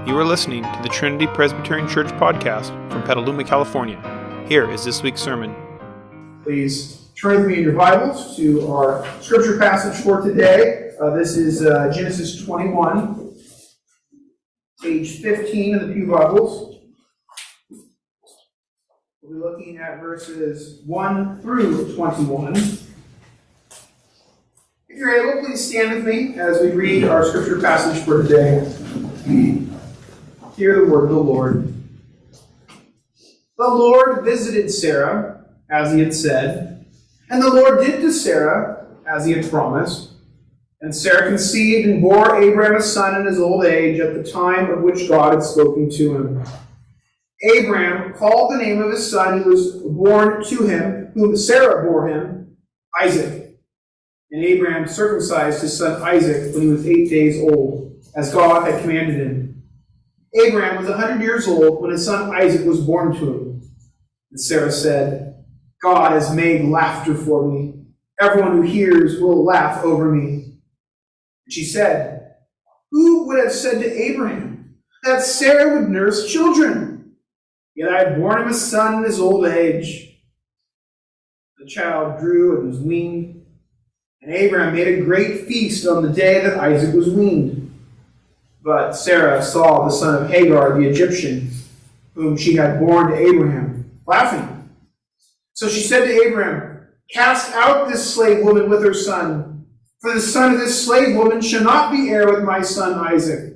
You are listening to the Trinity Presbyterian Church podcast from Petaluma, California. Here is this week's sermon. Please turn with me in your Bibles to our scripture passage for today. This is Genesis 21, page 15 of the Pew Bibles. We'll be looking at verses 1 through 21. If you're able, please stand with me as we read our scripture passage for today. Hear the word of the Lord. The Lord visited Sarah, as he had said, and the Lord did to Sarah as he had promised. And Sarah conceived and bore Abraham a son in his old age at the time of which God had spoken to him. Abraham called the name of his son who was born to him, whom Sarah bore him, Isaac. And Abraham circumcised his son Isaac when he was 8 days old, as God had commanded him. Abraham was 100 years old when his son Isaac was born to him. And Sarah said, God has made laughter for me. Everyone who hears will laugh over me. And she said, who would have said to Abraham that Sarah would nurse children? Yet I have borne him a son in his old age. The child grew and was weaned. And Abraham made a great feast on the day that Isaac was weaned. But Sarah saw the son of Hagar, the Egyptian, whom she had borne to Abraham, laughing. So she said to Abraham, cast out this slave woman with her son, for the son of this slave woman shall not be heir with my son Isaac.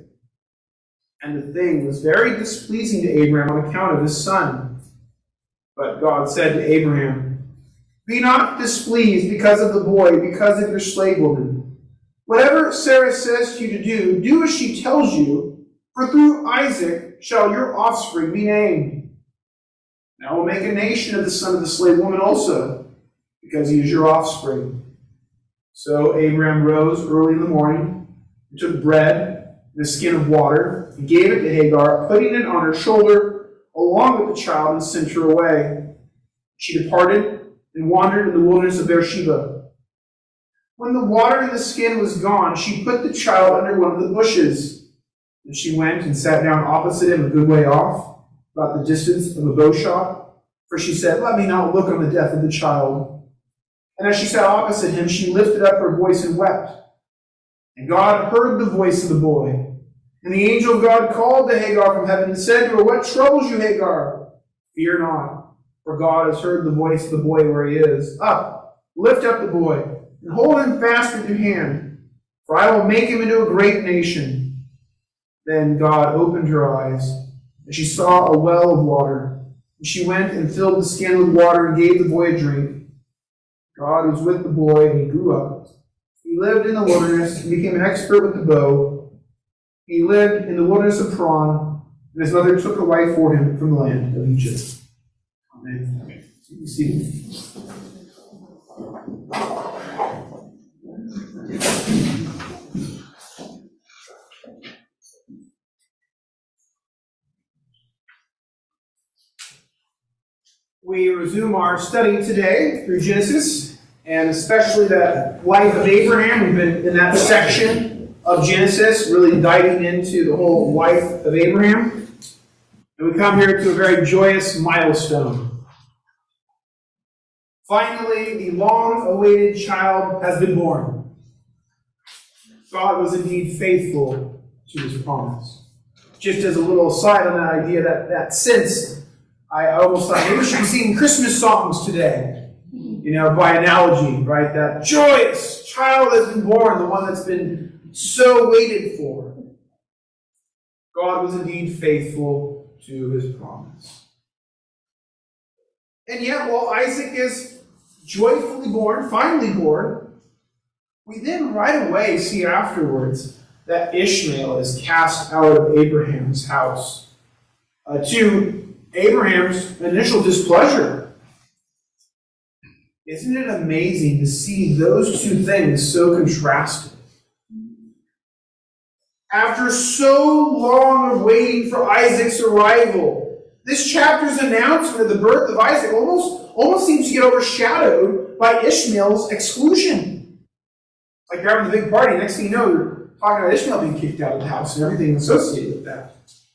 And the thing was very displeasing to Abraham on account of his son. But God said to Abraham, be not displeased because of the boy, because of your slave woman. Whatever Sarah says to you to do, do as she tells you, for through Isaac shall your offspring be named. And I will make a nation of the son of the slave woman also, because he is your offspring. So Abraham rose early in the morning, and took bread and a skin of water, and gave it to Hagar, putting it on her shoulder, along with the child, and sent her away. She departed and wandered in the wilderness of Beersheba. When the water in the skin was gone, she put the child under one of the bushes. And she went and sat down opposite him a good way off, about the distance of a bow shot. For she said, let me not look on the death of the child. And as she sat opposite him, she lifted up her voice and wept. And God heard the voice of the boy. And the angel of God called to Hagar from heaven and said to her, what troubles you, Hagar? Fear not, for God has heard the voice of the boy where he is. Up, lift up the boy, and hold him fast with your hand, for I will make him into a great nation. Then God opened her eyes, and she saw a well of water. And she went and filled the skin with water and gave the boy a drink. God was with the boy, and he grew up. He lived in the wilderness and became an expert with the bow. He lived in the wilderness of Paran, and his mother took a wife for him from the land of Egypt. Amen. You see. We resume our study today through Genesis, and especially the life of Abraham. We've been in that section of Genesis, really diving into the whole life of Abraham. And we come here to a very joyous milestone. Finally, the long-awaited child has been born. God was indeed faithful to his promise. Just as a little aside on that idea, that sense, I almost thought maybe we should be singing Christmas songs today, by analogy, right? That joyous child has been born, the one that's been so waited for. God was indeed faithful to his promise. And yet, while Isaac is joyfully born, finally born, we then right away see afterwards that Ishmael is cast out of Abraham's house to Abraham's initial displeasure. Isn't it amazing to see those two things so contrasted? After so long of waiting for Isaac's arrival, this chapter's announcement of the birth of Isaac almost seems to get overshadowed by Ishmael's exclusion. Like you're having a big party, next thing you know, you're talking about Ishmael being kicked out of the house and everything associated with that.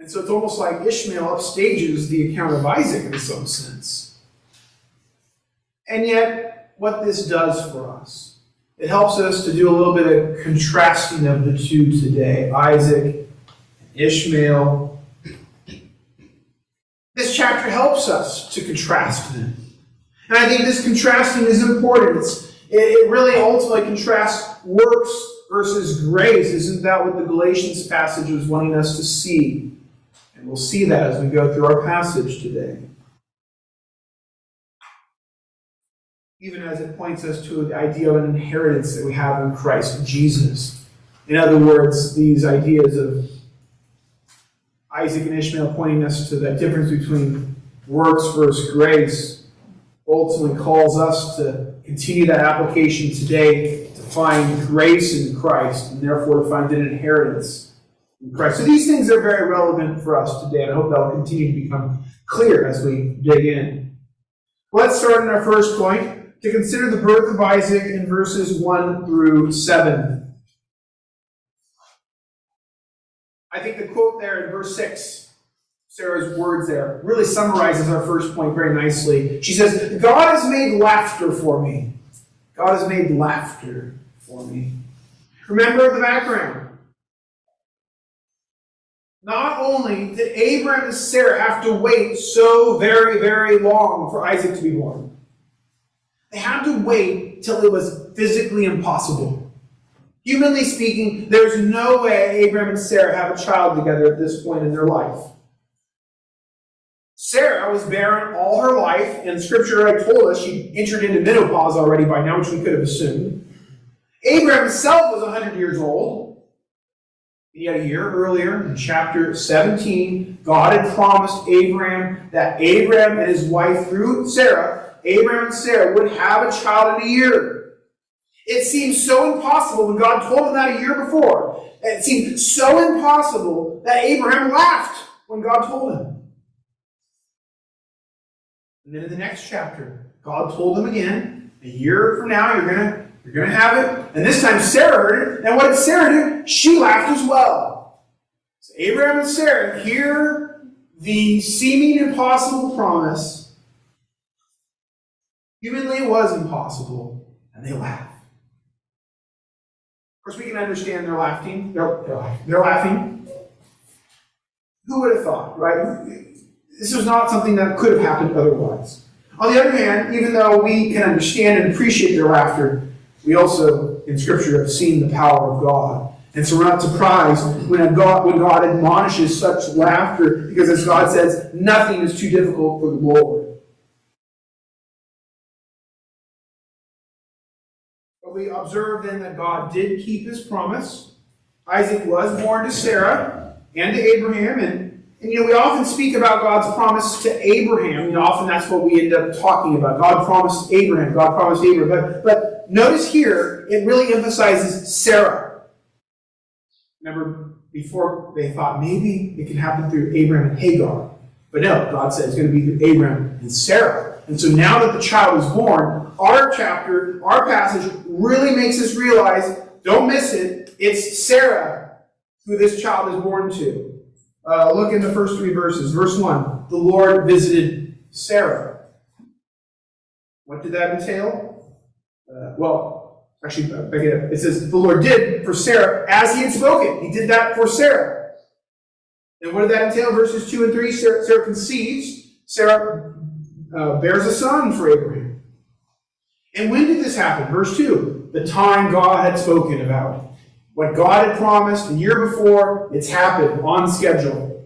And so it's almost like Ishmael upstages the account of Isaac in some sense. And yet, what this does for us, it helps us to do a little bit of contrasting of the two today, Isaac and Ishmael. This chapter helps us to contrast them. And I think this contrasting is important. It really ultimately contrasts works versus grace. Isn't that what the Galatians passage was wanting us to see? And we'll see that as we go through our passage today. Even as it points us to the idea of an inheritance that we have in Christ Jesus. In other words, these ideas of Isaac and Ishmael pointing us to that difference between works versus grace ultimately calls us to continue that application today to find grace in Christ and therefore to find an inheritance in Christ. So these things are very relevant for us today, and I hope that will continue to become clear as we dig in. Let's start in our first point to consider the birth of Isaac in verses 1 through 7. I think the quote there in verse 6, Sarah's words there, really summarizes our first point very nicely. She says, God has made laughter for me. God has made laughter for me. Remember the background. Not only did Abraham and Sarah have to wait so very, very long for Isaac to be born, they had to wait till it was physically impossible. Humanly speaking, there's no way Abraham and Sarah have a child together at this point in their life. Sarah was barren all her life, and Scripture had told us she entered into menopause already by now, which we could have assumed. Abraham himself was 100 years old. Yet a year earlier, in chapter 17, God had promised Abraham that Abraham and his wife, through Sarah, Abraham and Sarah would have a child in a year. It seemed so impossible when God told him that a year before. It seemed so impossible that Abraham laughed when God told him. And then in the next chapter, God told him again, a year from now, you're gonna have it. And this time Sarah heard it. And what did Sarah do? She laughed as well. So Abraham and Sarah hear the seeming impossible promise. Humanly it was impossible, and they laugh. Of course, we can understand they're laughing. They're laughing. Who would have thought, right? This was not something that could have happened otherwise. On the other hand, even though we can understand and appreciate their laughter, we also, in Scripture, have seen the power of God. And so we're not surprised when God admonishes such laughter, because as God says, nothing is too difficult for the Lord. But we observe then that God did keep his promise. Isaac was born to Sarah and to Abraham, and we often speak about God's promise to Abraham. Often that's what we end up talking about. God promised Abraham. God promised Abraham. But notice here, it really emphasizes Sarah. Remember, before they thought maybe it can happen through Abraham and Hagar. But no, God said it's going to be through Abraham and Sarah. And so now that the child is born, our chapter, our passage really makes us realize, don't miss it, it's Sarah who this child is born to. Look in the first three verses. Verse 1, the Lord visited Sarah. What did that entail? Actually, back it up. It says, the Lord did for Sarah as he had spoken. He did that for Sarah. And what did that entail? Verses 2 and 3, Sarah conceives. Sarah bears a son for Abraham. And when did this happen? Verse 2, the time God had spoken about. What God had promised a year before, it's happened on schedule.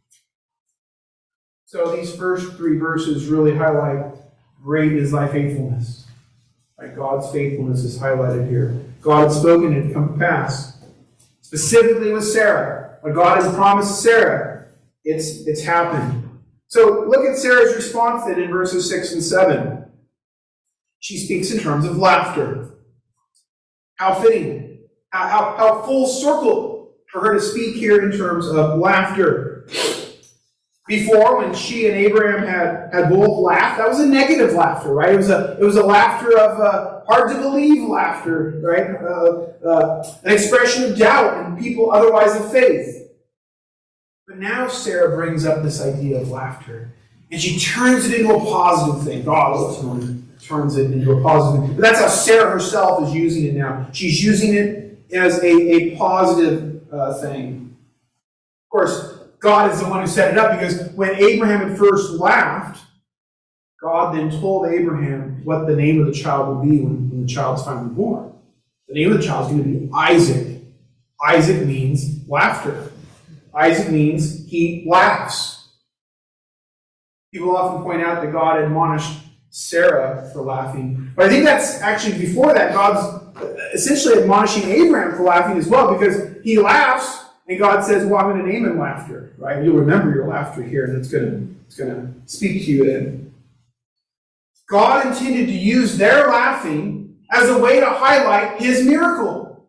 So these first three verses really highlight great is thy faithfulness. Right? God's faithfulness is highlighted here. God had spoken, it had come to pass. Specifically with Sarah. What God has promised Sarah, it's happened. So look at Sarah's response then in verses 6 and 7. She speaks in terms of laughter. How fitting. How full circle for her to speak here in terms of laughter. Before, when she and Abraham had both laughed, that was a negative laughter, right? It was a laughter of hard to believe laughter, right? An expression of doubt in people otherwise of faith. But But now Sarah brings up this idea of laughter. And she turns it into a positive thing. God ultimately turns it into a positive thing. But that's how Sarah herself is using it now. She's using it as a positive thing. Of course, God is the one who set it up, because when Abraham had first laughed, God then told Abraham what the name of the child would be when the child is finally born. The name of the child is going to be Isaac. Isaac means laughter. Isaac means he laughs. People often point out that God admonished Sarah for laughing. But I think that's actually before that. God's essentially admonishing Abraham for laughing as well, because he laughs, and God says, well, I'm going to name him laughter. Right? You'll remember your laughter here, and it's going to speak to you then. God intended to use their laughing as a way to highlight his miracle.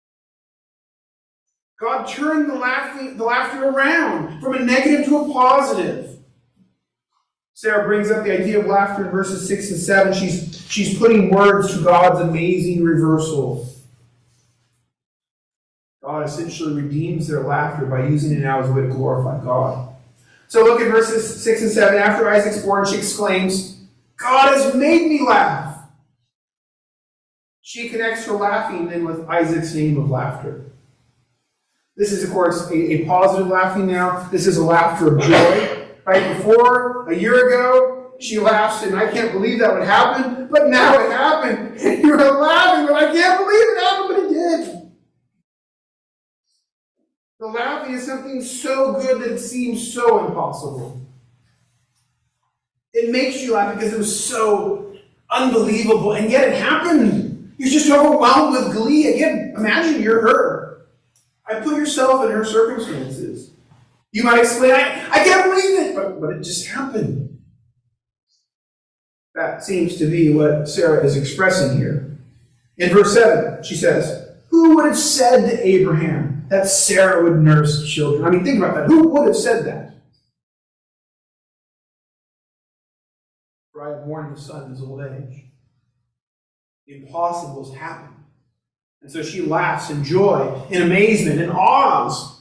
God turned the laughter around from a negative to a positive. Sarah brings up the idea of laughter in verses 6 and 7. She's putting words to God's amazing reversal. God essentially redeems their laughter by using it now as a way to glorify God. So look at verses 6 and 7. After Isaac's born, she exclaims, God has made me laugh. She connects her laughing then with Isaac's name of laughter. This is, of course, a positive laughing now. This is a laughter of joy. Right before, a year ago, she laughs, and I can't believe that would happen, but now it happened. And you're laughing, but I can't believe it happened, but it did. The laughing is something so good that it seems so impossible. It makes you laugh because it was so unbelievable, and yet it happened. You're just overwhelmed with glee. Again, imagine you're her. I put yourself in her circumstances. You might exclaim, I can't believe it, but it just happened. That seems to be what Sarah is expressing here. In verse 7, she says, who would have said to Abraham that Sarah would nurse children? I mean, think about that. Who would have said that? For I have borne his son in his old age. The impossible has happened. And so she laughs in joy, in amazement, in awe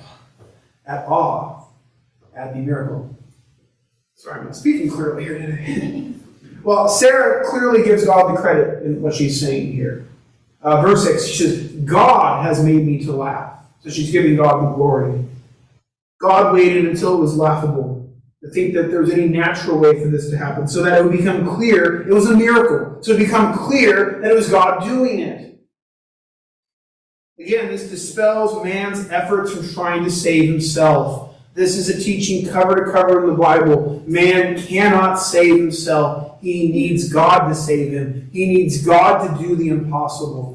at the miracle. Sorry, I'm not speaking clearly here today. Well, Sarah clearly gives God the credit in what she's saying here. Verse 6, she says, God has made me to laugh. So she's giving God the glory. God waited until it was laughable to think that there was any natural way for this to happen, so that it would become clear it was a miracle. So it would become clear that it was God doing it. Again, this dispels man's efforts from trying to save himself. This is a teaching cover to cover in the Bible. Man cannot save himself. He needs God to save him. He needs God to do the impossible.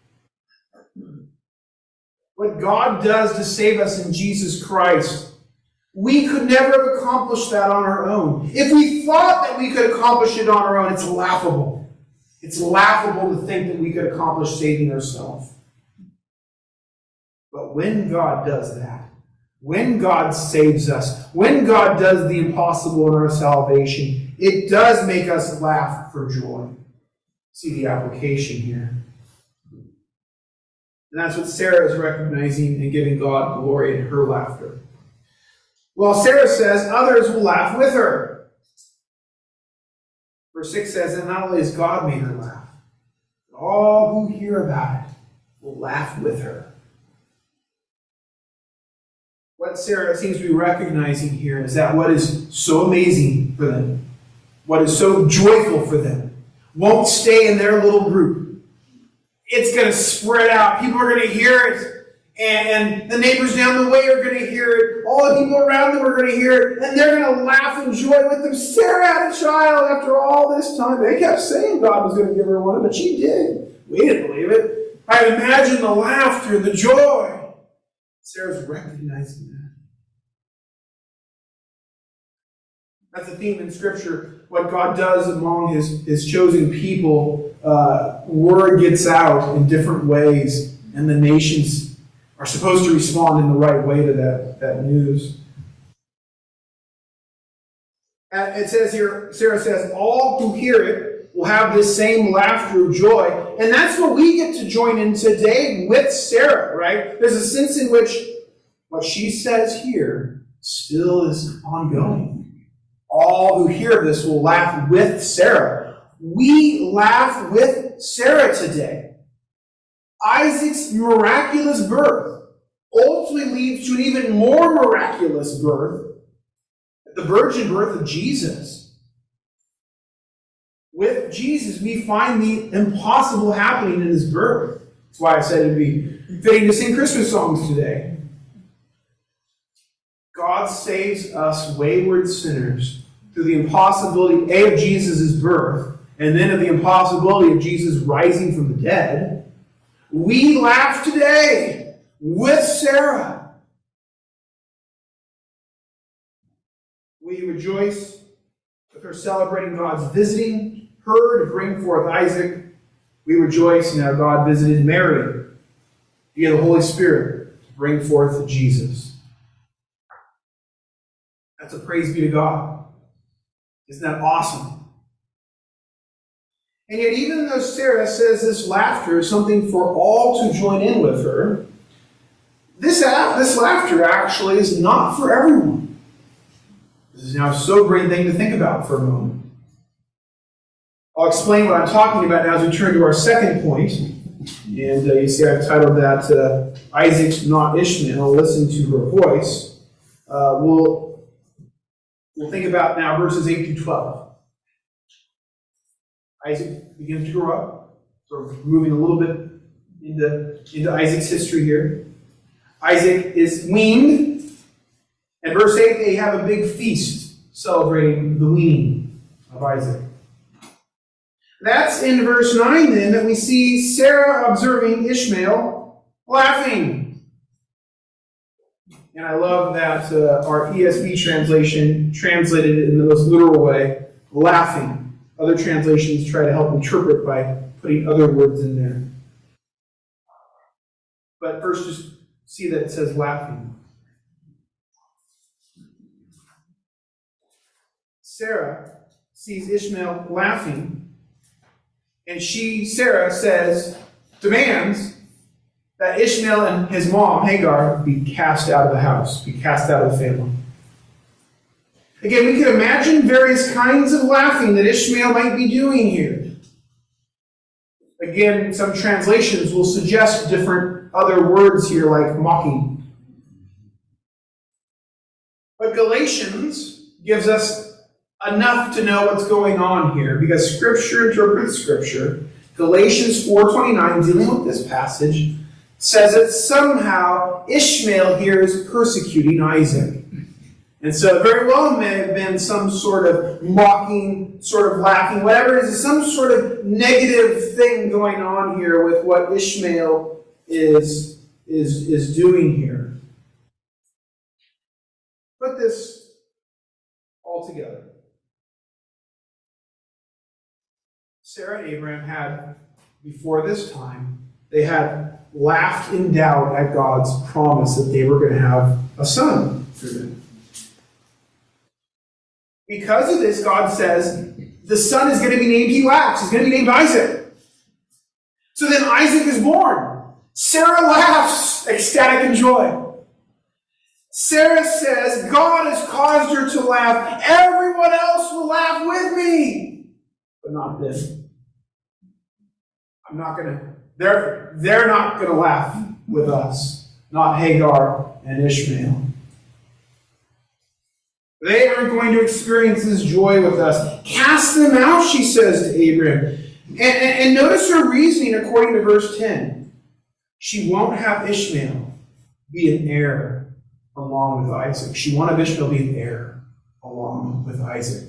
What God does to save us in Jesus Christ, we could never have accomplished that on our own. If we thought that we could accomplish it on our own, it's laughable. It's laughable to think that we could accomplish saving ourselves. But when God does that, when God saves us, when God does the impossible in our salvation, it does make us laugh for joy. See the application here. And that's what Sarah is recognizing and giving God glory in her laughter. Well, Sarah says others will laugh with her. Verse 6 says that not only has God made her laugh, but all who hear about it will laugh with her. What Sarah seems to be recognizing here is that what is so amazing for them, what is so joyful for them, won't stay in their little group. It's going to spread out. People are going to hear it. And the neighbors down the way are going to hear it. All the people around them are going to hear it. And they're going to laugh and joy with them. Sarah had a child after all this time. They kept saying God was going to give her one, but she did. We didn't believe it. I imagine the laughter, the joy. Sarah's recognizing that. That's a theme in Scripture. What God does among His chosen people, word gets out in different ways, and the nations are supposed to respond in the right way to that news. It says here, Sarah says, all who hear it will have this same laughter of joy. And that's what we get to join in today with Sarah, right? There's a sense in which what she says here still is ongoing. All who hear this will laugh with Sarah. We laugh with Sarah today. Isaac's miraculous birth ultimately leads to an even more miraculous birth, the virgin birth of Jesus. With Jesus, we find the impossible happening in his birth. That's why I said it'd be fitting to sing Christmas songs today. God saves us wayward sinners through the impossibility, A, of Jesus' birth, and then of the impossibility of Jesus rising from the dead. We laugh today with Sarah. We rejoice with her celebrating God's visiting her to bring forth Isaac. We rejoice in how God visited Mary via the Holy Spirit to bring forth Jesus. That's a praise be to God. Isn't that awesome? And yet, even though Sarah says this laughter is something for all to join in with her, this laughter actually is not for everyone. This is now a sobering thing to think about for a moment. I'll explain what I'm talking about now as we turn to our second point. And you see I've titled that Isaac's Not Ishmael, Listen to Her Voice. We'll think about now verses 8 through 12. Isaac begins to grow up, sort of moving a little bit into Isaac's history here. Isaac is weaned, and verse 8, they have a big feast celebrating the weaning of Isaac. That's in verse 9 then that we see Sarah observing Ishmael laughing. And I love that our ESV translation translated it in the most literal way, laughing. Other translations try to help interpret by putting other words in there. But first just see that it says laughing. Sarah sees Ishmael laughing, and Sarah demands that Ishmael and his mom, Hagar, be cast out of the house, be cast out of the family. Again, we can imagine various kinds of laughing that Ishmael might be doing here. Again, some translations will suggest different other words here, like mocking. But Galatians gives us enough to know what's going on here, because Scripture interprets Scripture. Galatians 4:29, dealing with this passage, says that somehow Ishmael here is persecuting Isaac. And so it very well may have been some sort of mocking, sort of laughing, whatever it is, some sort of negative thing going on here with what Ishmael is doing here. Put this all together. Sarah and Abraham had, before this time, they had laughed in doubt at God's promise that they were going to have a son through them. Because of this, God says, the son is going to be named, he laughs, he's going to be named Isaac. So then Isaac is born. Sarah laughs, ecstatic in joy. Sarah says, God has caused her to laugh. Everyone else will laugh with me. But not them. I'm not going to, they're not going to laugh with us. Not Hagar and Ishmael. They aren't going to experience this joy with us. Cast them out, she says to Abraham. And notice her reasoning according to verse 10. She won't have Ishmael be an heir along with Isaac. She won't have Ishmael be an heir along with Isaac.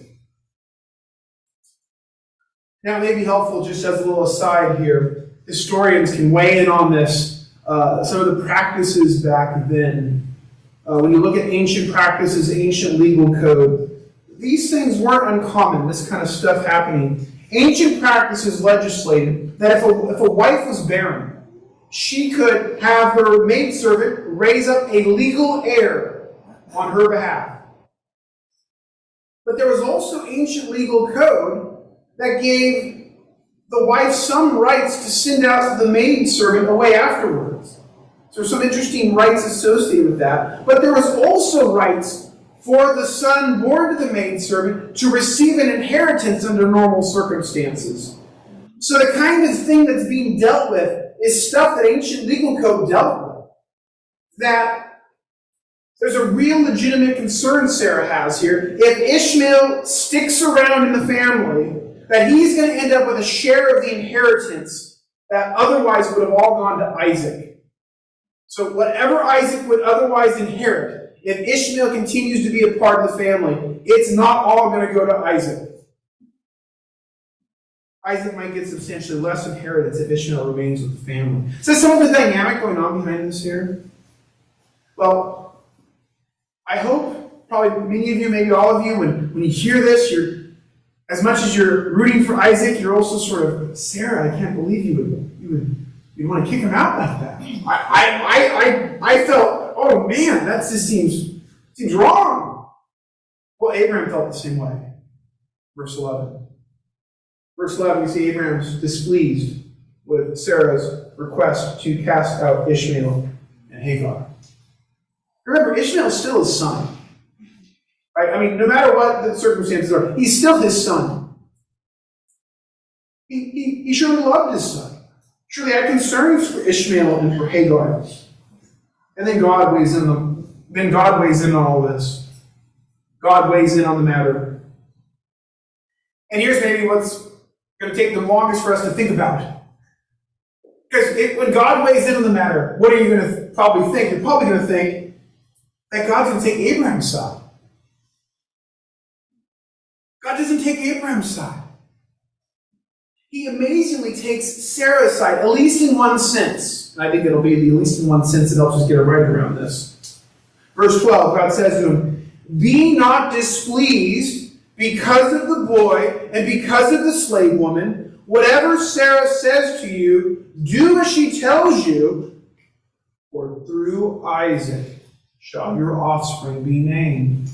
Now, it may be helpful, just as a little aside here, historians can weigh in on this, some of the practices back then. When you look at ancient practices, ancient legal code, these things weren't uncommon, this kind of stuff happening. Ancient practices legislated that if a wife was barren, she could have her maidservant raise up a legal heir on her behalf. But there was also ancient legal code that gave the wife some rights to send out the maidservant away afterwards. So there's some interesting rights associated with that. But there was also rights for the son born to the maidservant to receive an inheritance under normal circumstances. So the kind of thing that's being dealt with is stuff that ancient legal code dealt with. That there's a real legitimate concern Sarah has here. If Ishmael sticks around in the family, that he's going to end up with a share of the inheritance that otherwise would have all gone to Isaac. So whatever Isaac would otherwise inherit, if Ishmael continues to be a part of the family, it's not all going to go to Isaac. Isaac might get substantially less inheritance if Ishmael remains with the family. So some of the dynamic going on behind this here? Well, I hope, probably many of you, maybe all of you, when you hear this, as much as you're rooting for Isaac, you're also sort of, Sarah, I can't believe you want to kick him out like that. I felt, oh man, that just seems wrong. Well, Abraham felt the same way. Verse 11. Verse 11, we see Abraham's displeased with Sarah's request to cast out Ishmael and Hagar. Remember, Ishmael is still his son. Right? I mean, no matter what the circumstances are, he's still his son. He surely loved his son. Surely had concerns for Ishmael and for Hagar. And then God weighs in on all this. God weighs in on the matter. And here's maybe what's going to take the longest for us to think about. Because when God weighs in on the matter, what are you going to probably think? You're probably going to think that God's going to take Abraham's side. God doesn't take Abraham's side. He amazingly takes Sarah's side, at least in one sense. And I think it'll be at least in one sense that helps us get our right around this. Verse 12, God says to him, "Be not displeased because of the boy and because of the slave woman. Whatever Sarah says to you, do as she tells you, for through Isaac shall your offspring be named."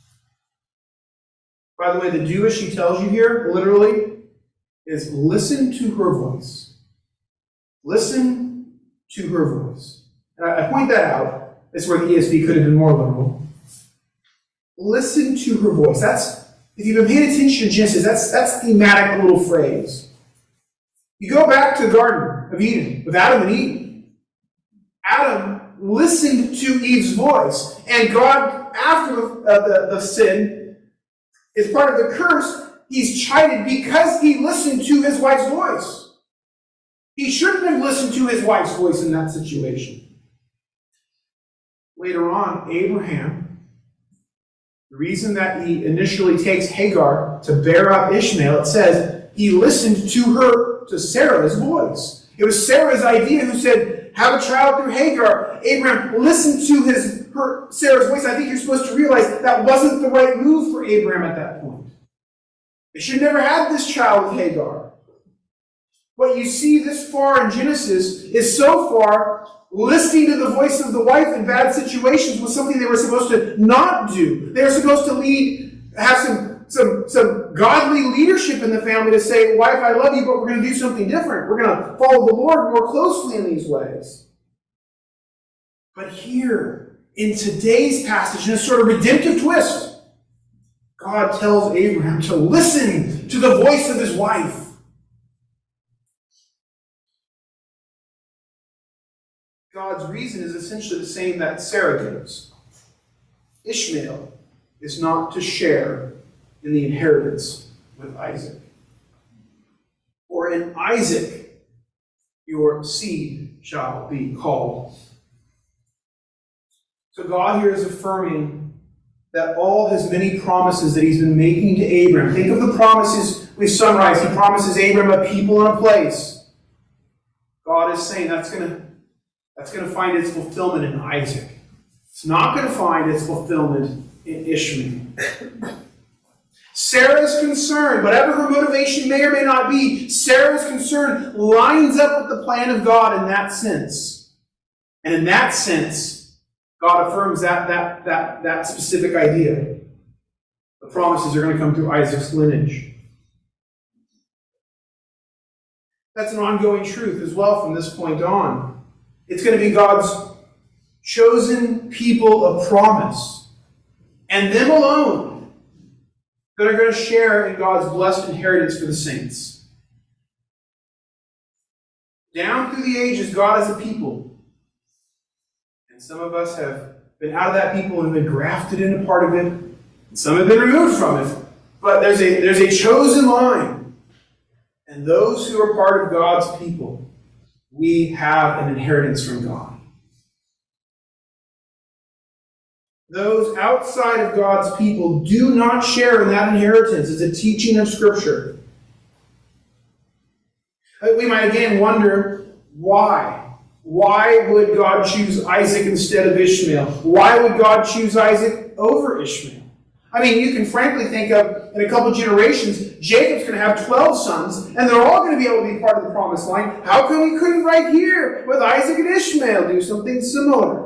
By the way, the do as she tells you here, literally, is listen to her voice. Listen to her voice. And I point that out. That's where the ESV could have been more literal. Listen to her voice. That's, if you've been paying attention to Genesis, that's thematic little phrase. You go back to the Garden of Eden with Adam and Eve. Adam listened to Eve's voice. And God, after the sin, is part of the curse. He's chided because he listened to his wife's voice. He shouldn't have listened to his wife's voice in that situation. Later on, Abraham, the reason that he initially takes Hagar to bear up Ishmael, it says he listened to Sarah's voice. It was Sarah's idea who said, have a child through Hagar. Abraham listened to Sarah's voice. I think you're supposed to realize that wasn't the right move for Abraham at that point. They should never have this child with Hagar. What you see this far in Genesis is so far listening to the voice of the wife in bad situations was something they were supposed to not do. They were supposed to have some godly leadership in the family to say, wife, I love you, but we're going to do something different. We're going to follow the Lord more closely in these ways. But here, in today's passage, in a sort of redemptive twist, God tells Abraham to listen to the voice of his wife. God's reason is essentially the same that Sarah gives. Ishmael is not to share in the inheritance with Isaac. For in Isaac your seed shall be called. So God here is affirming that all his many promises that he's been making to Abraham. Think of the promises we summarize. He promises Abraham a people and a place. God is saying that's going to find its fulfillment in Isaac. It's not going to find its fulfillment in Ishmael. Sarah's concern, whatever her motivation may or may not be, Sarah's concern lines up with the plan of God in that sense. And in that sense, God affirms that specific idea. The promises are going to come through Isaac's lineage. That's an ongoing truth as well from this point on. It's going to be God's chosen people of promise. and them alone that are going to share in God's blessed inheritance for the saints. Down through the ages, God has a people. And some of us have been out of that people and been grafted into part of it. And some have been removed from it. But there's a chosen line. And those who are part of God's people, we have an inheritance from God. Those outside of God's people do not share in that inheritance. It's a teaching of Scripture. We might again wonder, why? Why would God choose Isaac instead of Ishmael? Why would God choose Isaac over Ishmael? I mean, you can frankly think of, in a couple generations, Jacob's going to have 12 sons, and they're all going to be able to be part of the promised line. How come we couldn't right here with Isaac and Ishmael do something similar?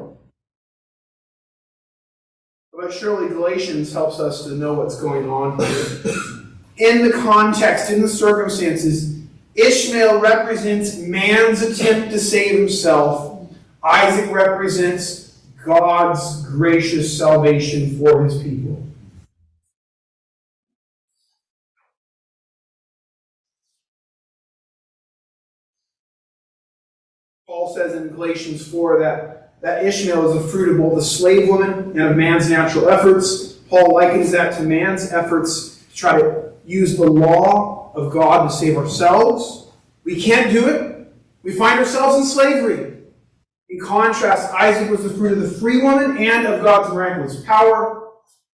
But surely Galatians helps us to know what's going on here. In the context, in the circumstances, Ishmael represents man's attempt to save himself. Isaac represents God's gracious salvation for his people. Paul says in Galatians 4 that Ishmael is the fruit of both the slave woman and of man's natural efforts. Paul likens that to man's efforts to try to use the law of God to save ourselves. We can't do it. We find ourselves in slavery. In contrast, Isaac was the fruit of the free woman and of God's miraculous power.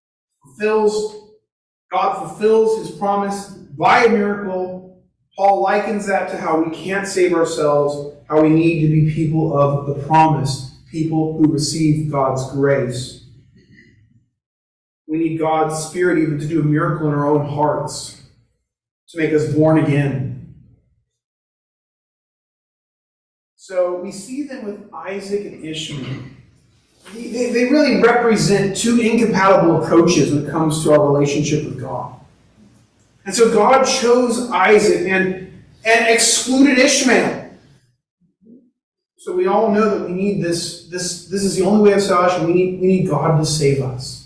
God fulfills his promise by a miracle. Paul likens that to how we can't save ourselves, how we need to be people of the promise, people who receive God's grace. We need God's Spirit even to do a miracle in our own hearts, to make us born again. So we see them with Isaac and Ishmael. They really represent two incompatible approaches when it comes to our relationship with God. And so God chose Isaac and excluded Ishmael. So we all know that we need this. This is the only way of salvation. We need God to save us.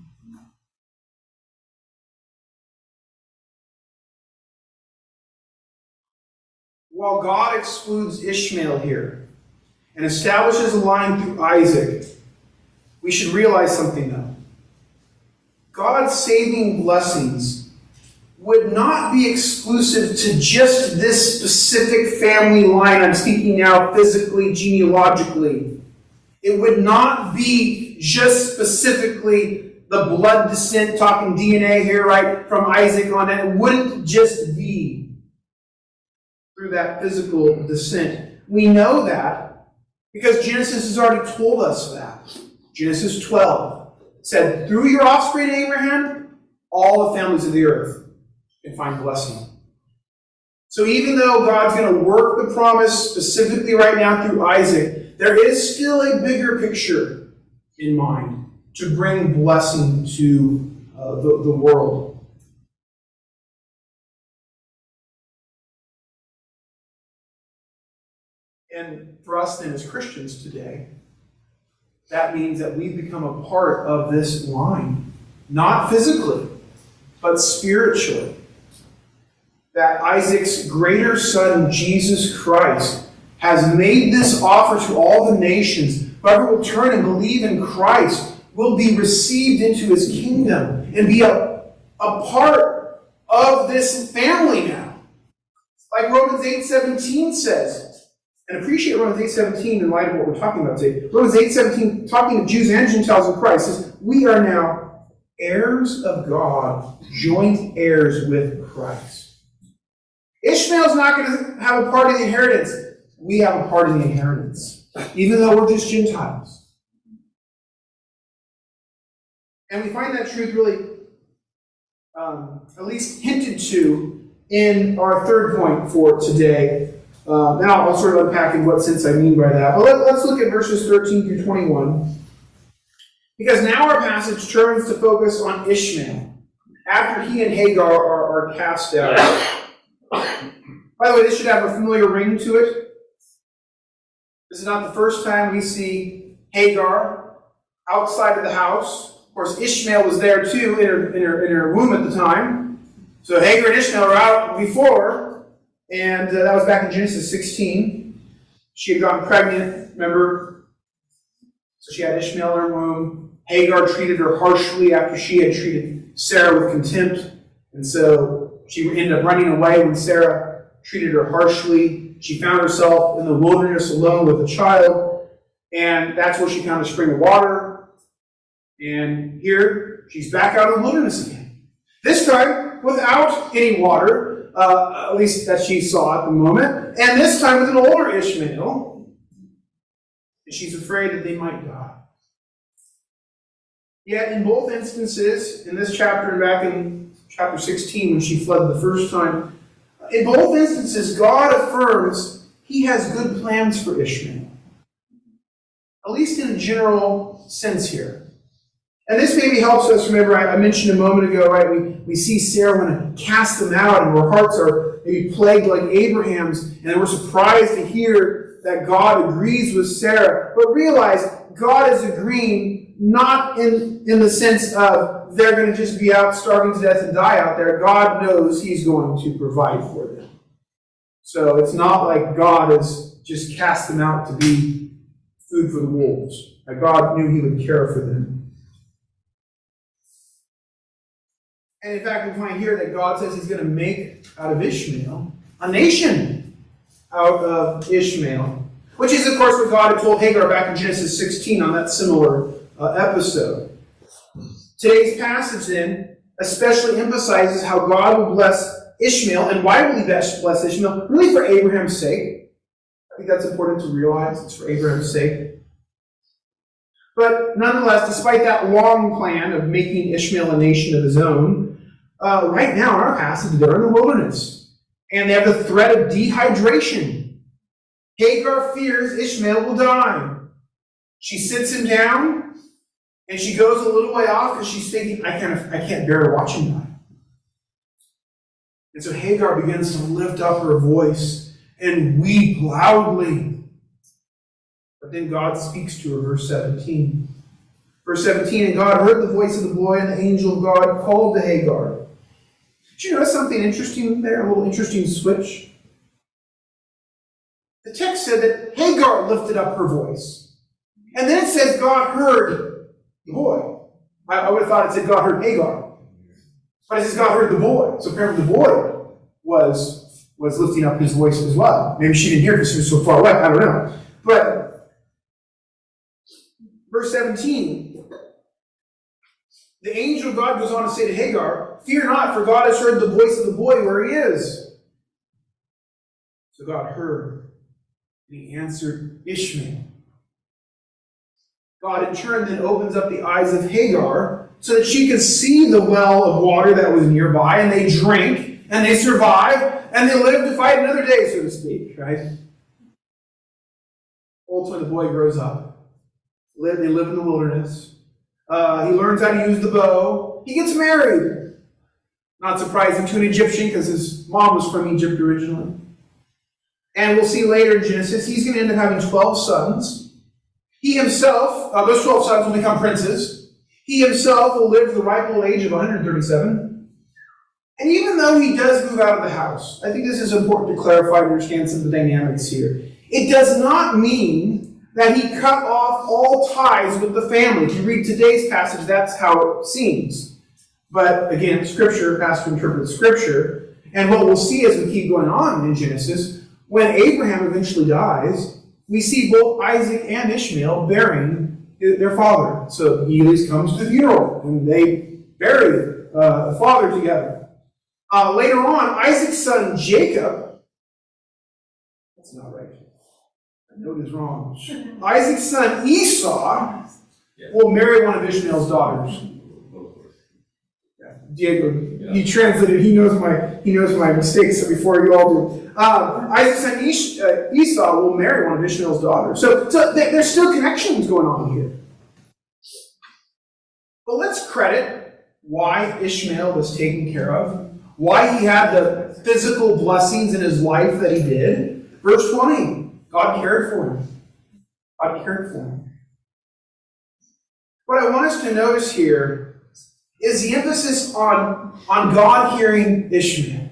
While God excludes Ishmael here and establishes a line through Isaac, we should realize something though. God's saving blessings would not be exclusive to just this specific family line. I'm speaking now physically, genealogically. It would not be just specifically the blood descent, talking DNA here, right, from Isaac on it. It wouldn't just be through that physical descent. We know that because Genesis has already told us that. Genesis 12 said, through your offspring, Abraham, all the families of the earth can find blessing. So even though God's going to work the promise specifically right now through Isaac, there is still a bigger picture in mind to bring blessing to the world. And for us then as Christians today, that means that we become a part of this line. Not physically, but spiritually. That Isaac's greater son, Jesus Christ, has made this offer to all the nations. Whoever will turn and believe in Christ will be received into his kingdom and be a part of this family now. Like Romans 8:17 says. And appreciate Romans 8:17 in light of what we're talking about today. Romans 8:17, talking to Jews and Gentiles in Christ, says, we are now heirs of God, joint heirs with Christ. Ishmael's not going to have a part in the inheritance. We have a part in the inheritance, even though we're just Gentiles. And we find that truth really at least hinted to in our third point for today. Now I'll sort of unpack in what sense I mean by that. But let's look at verses 13 through 21. Because now our passage turns to focus on Ishmael, after he and Hagar are cast out. By the way, this should have a familiar ring to it. This is not the first time we see Hagar outside of the house course, Ishmael was there too in her womb at the time. So Hagar and Ishmael were out before, and that was back in Genesis 16. She had gotten pregnant, remember? So she had Ishmael in her womb. Hagar treated her harshly after she had treated Sarah with contempt. And so she ended up running away when Sarah treated her harshly. She found herself in the wilderness alone with a child. And that's where she found a spring of water. And here, she's back out in the wilderness again. This time, without any water, at least that she saw at the moment. And this time with an older Ishmael. And she's afraid that they might die. Yet in both instances, in this chapter and back in chapter 16 when she fled the first time, in both instances, God affirms He has good plans for Ishmael. At least in a general sense here. And this maybe helps us remember, I mentioned a moment ago, right, we see Sarah want to cast them out, and our hearts are maybe plagued like Abraham's, and we're surprised to hear that God agrees with Sarah. But realize, God is agreeing not in the sense of they're going to just be out starving to death and die out there. God knows He's going to provide for them. So it's not like God has just cast them out to be food for the wolves. Like God knew He would care for them. And in fact, we find here that God says He's going to make out of Ishmael a nation out of Ishmael. Which is, of course, what God had told Hagar back in Genesis 16 on that similar episode. Today's passage, then, especially emphasizes how God will bless Ishmael. And why will He bless Ishmael? Really for Abraham's sake. I think that's important to realize. It's for Abraham's sake. But nonetheless, despite that long plan of making Ishmael a nation of his own, right now in our passage, they're in the wilderness. And they have the threat of dehydration. Hagar fears Ishmael will die. She sits him down, and she goes a little way off because she's thinking, I can't bear to watch him die. And so Hagar begins to lift up her voice and weep loudly. But then God speaks to her, verse 17. Verse 17, and God heard the voice of the boy, and the angel of God called to Hagar. Did you notice something interesting there? A little interesting switch? The text said that Hagar lifted up her voice. And then it says God heard the boy. I would have thought it said God heard Hagar. But it says God heard the boy. So apparently the boy was lifting up his voice as well. Maybe she didn't hear because she was so far away. I don't know. But verse 17, the angel of God goes on to say to Hagar, fear not, for God has heard the voice of the boy where he is. So God heard. And He answered Ishmael. God in turn then opens up the eyes of Hagar so that she could see the well of water that was nearby, and they drink, and they survive, and they live to fight another day, so to speak, right? Ultimately, the boy grows up. They live in the wilderness. He learns how to use the bow. He gets married. Not surprising, to an Egyptian, because his mom was from Egypt originally. And we'll see later in Genesis, he's going to end up having 12 sons. He himself, those 12 sons will become princes. He himself will live to the ripe old age of 137. And even though he does move out of the house, I think this is important to clarify and understand some of the dynamics here. It does not mean that he cut off all ties with the family. If you read today's passage, that's how it seems. But again, Scripture has to interpret Scripture. And what we'll see as we keep going on in Genesis, when Abraham eventually dies, we see both Isaac and Ishmael burying their father. So he at least comes to the funeral, and they bury the father together. Later on, Isaac's son Jacob, that's not right. I know it is wrong. Isaac's son Esau will marry one of Ishmael's daughters. Diego, he translated. He knows my mistakes before you all do. Isaac's son Esau will marry one of Ishmael's daughters. So there's still connections going on here. But let's credit why Ishmael was taken care of, why he had the physical blessings in his life that he did. Verse 20, God cared for him. God cared for him. What I want us to notice here is the emphasis on God hearing Ishmael.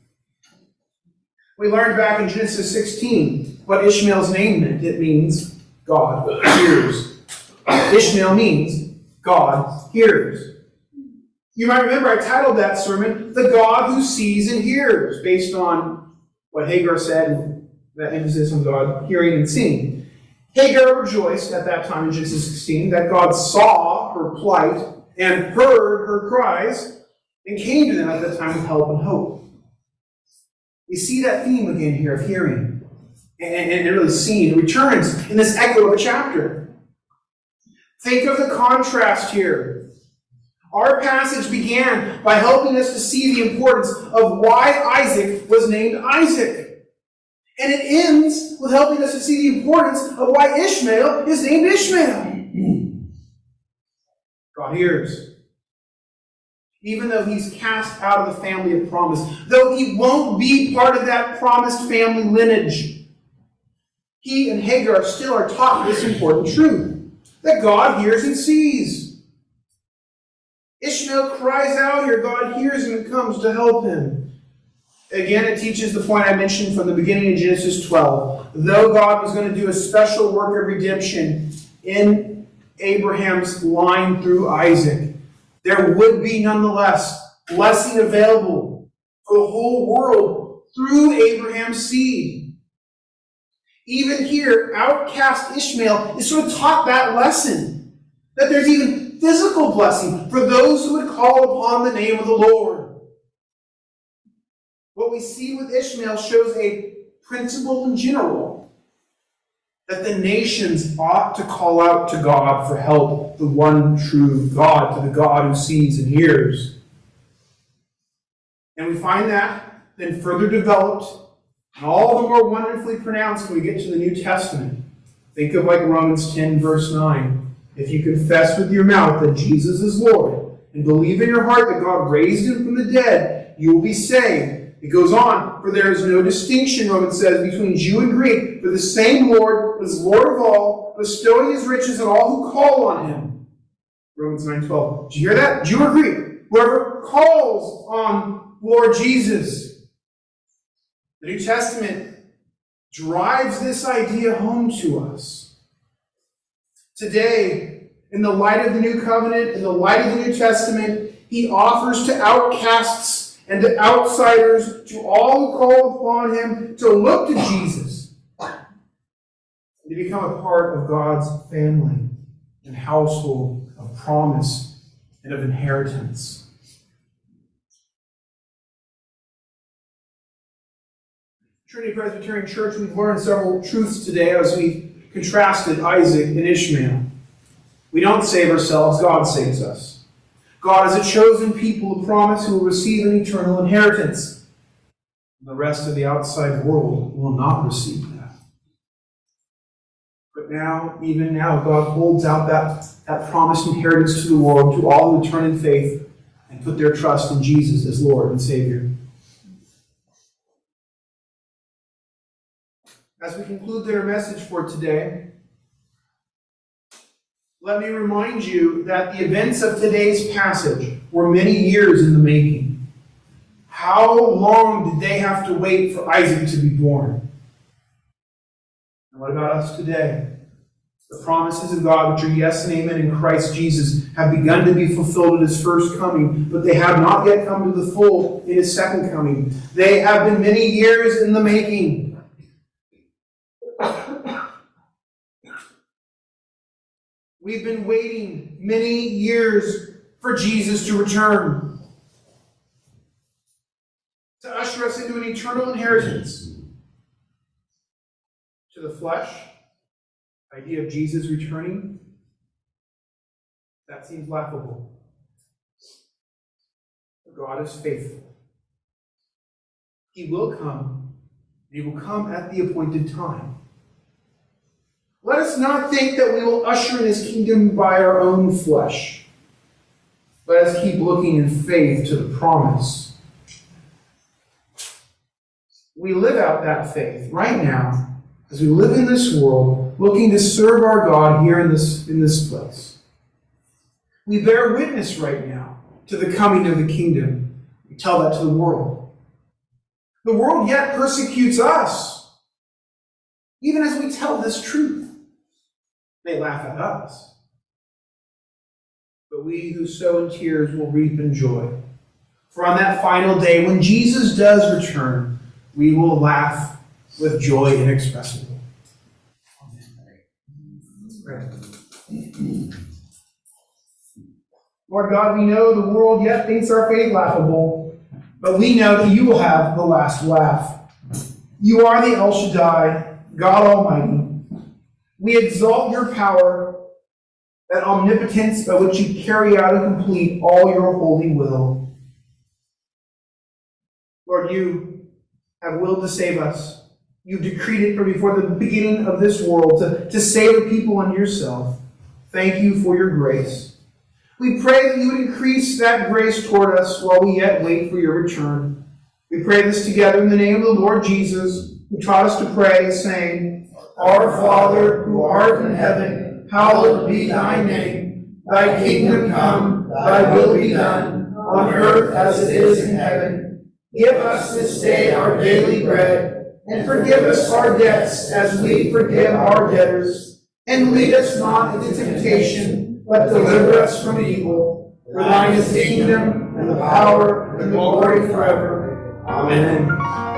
We learned back in Genesis 16 what Ishmael's name meant. It means God hears. Ishmael means God hears. You might remember I titled that sermon, The God Who Sees and Hears, based on what Hagar said and that emphasis on God hearing and seeing. Hagar rejoiced at that time in Genesis 16 that God saw her plight and heard her cries and came to them at that time with help and hope. We see that theme again here of hearing and really seeing. It returns in this echo of a chapter. Think of the contrast here. Our passage began by helping us to see the importance of why Isaac was named Isaac. And it ends with helping us to see the importance of why Ishmael is named Ishmael. God hears. Even though he's cast out of the family of promise, though he won't be part of that promised family lineage, he and Hagar still are taught this important truth, that God hears and sees. Ishmael cries out here, God hears him and comes to help him. Again, it teaches the point I mentioned from the beginning of Genesis 12. Though God was going to do a special work of redemption in Abraham's line through Isaac, there would be nonetheless blessing available for the whole world through Abraham's seed. Even here, outcast Ishmael is sort of taught that lesson, that there's even physical blessing for those who would call upon the name of the Lord. What we see with Ishmael shows a principle in general, that the nations ought to call out to God for help, the one true God, to the God who sees and hears. And we find that then further developed and all the more wonderfully pronounced when we get to the New Testament. Think of like Romans 10, verse 9. If you confess with your mouth that Jesus is Lord and believe in your heart that God raised him from the dead, you will be saved. It goes on, for there is no distinction, Romans says, between Jew and Greek, for the same Lord is Lord of all, bestowing his riches on all who call on him. Romans 9:12. Did you hear that? Jew or Greek? Whoever calls on Lord Jesus. The New Testament drives this idea home to us. Today, in the light of the New Covenant, in the light of the New Testament, he offers to outcasts and to outsiders, to all who call upon him, to look to Jesus and to become a part of God's family and household of promise and of inheritance. Trinity Presbyterian Church, we've learned several truths today as we contrasted Isaac and Ishmael. We don't save ourselves, God saves us. God is a chosen people of promise who will receive an eternal inheritance. The rest of the outside world will not receive that. But now, even now, God holds out that promised inheritance to the world, to all who turn in faith and put their trust in Jesus as Lord and Savior. As we conclude our message for today, let me remind you that the events of today's passage were many years in the making. How long did they have to wait for Isaac to be born? And what about us today? The promises of God, which are yes and amen in Christ Jesus, have begun to be fulfilled at his first coming, but they have not yet come to the full in his second coming. They have been many years in the making. We've been waiting many years for Jesus to return, to usher us into an eternal inheritance. To the flesh, the idea of Jesus returning, that seems laughable. But God is faithful. He will come. He will come at the appointed time. Let us not think that we will usher in his kingdom by our own flesh. Let us keep looking in faith to the promise. We live out that faith right now as we live in this world, looking to serve our God here in this place. We bear witness right now to the coming of the kingdom. We tell that to the world. The world yet persecutes us, even as we tell this truth. They laugh at us. But we who sow in tears will reap in joy. For on that final day, when Jesus does return, we will laugh with joy inexpressible. Amen. Lord God, we know the world yet thinks our faith laughable, but we know that you will have the last laugh. You are the El Shaddai, God Almighty. We exalt your power, that omnipotence by which you carry out and complete all your holy will. Lord, you have willed to save us. You've decreed it from before the beginning of this world to save the people unto yourself. Thank you for your grace. We pray that you would increase that grace toward us while we yet wait for your return. We pray this together in the name of the Lord Jesus, who taught us to pray, saying, Our Father, who art in heaven, hallowed be thy name. Thy kingdom come, thy will be done, on earth as it is in heaven. Give us this day our daily bread, and forgive us our debts as we forgive our debtors. And lead us not into temptation, but deliver us from evil. For thine is the kingdom, and the power, and the glory forever. Amen.